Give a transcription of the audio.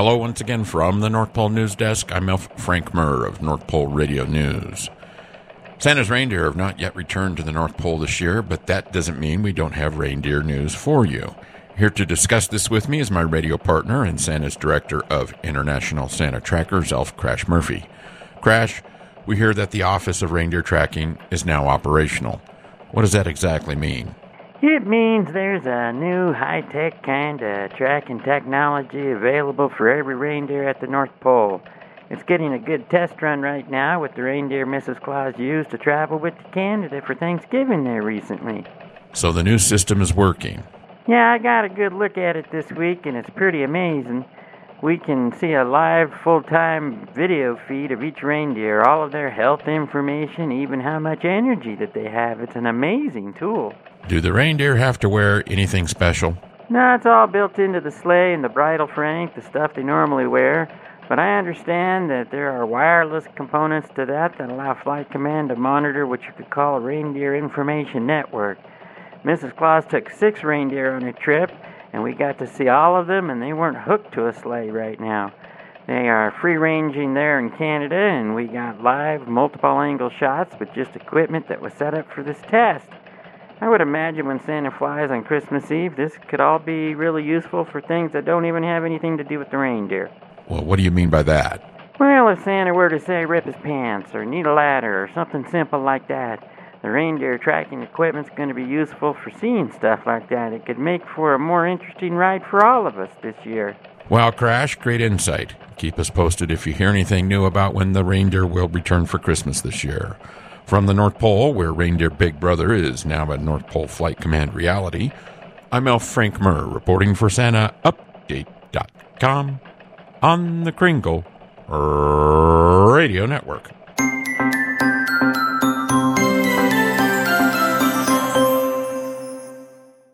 Hello once again from the North Pole News Desk. I'm Frank Murr of North Pole Radio News. Santa's reindeer have not yet returned to the North Pole this year, but that doesn't mean we don't have reindeer news for you. Here to discuss this with me is my radio partner and Santa's Director of International Santa Trackers, Elf Crash Murphy. Crash, we hear that the Office of Reindeer Tracking is now operational. What does that exactly mean? It means there's a new high-tech kind of tracking technology available for every reindeer at the North Pole. It's getting a good test run right now with the reindeer Mrs. Claus used to travel with to Canada for Thanksgiving there recently. So the new system is working. Yeah, I got a good look at it this week, and it's pretty amazing. We can see a live, full-time video feed of each reindeer, all of their health information, even how much energy that they have. It's an amazing tool. Do the reindeer have to wear anything special? No, it's all built into the sleigh and the bridle frank, the stuff they normally wear. But I understand that there are wireless components to that allow Flight Command to monitor what you could call a reindeer information network. Mrs. Claus took 6 reindeer on a trip, and we got to see all of them, and they weren't hooked to a sleigh right now. They are free-ranging there in Canada, and we got live, multiple-angle shots with just equipment that was set up for this test. I would imagine when Santa flies on Christmas Eve, this could all be really useful for things that don't even have anything to do with the reindeer. Well, what do you mean by that? Well, if Santa were to say rip his pants or need a ladder or something simple like that, the reindeer tracking equipment's going to be useful for seeing stuff like that. It could make for a more interesting ride for all of us this year. Well, Crash, great insight. Keep us posted if you hear anything new about when the reindeer will return for Christmas this year. From the North Pole, where Reindeer Big Brother is now a North Pole Flight Command reality, I'm Elf Frank Murr, reporting for SantaUpdate.com on the Kringle Radio Network.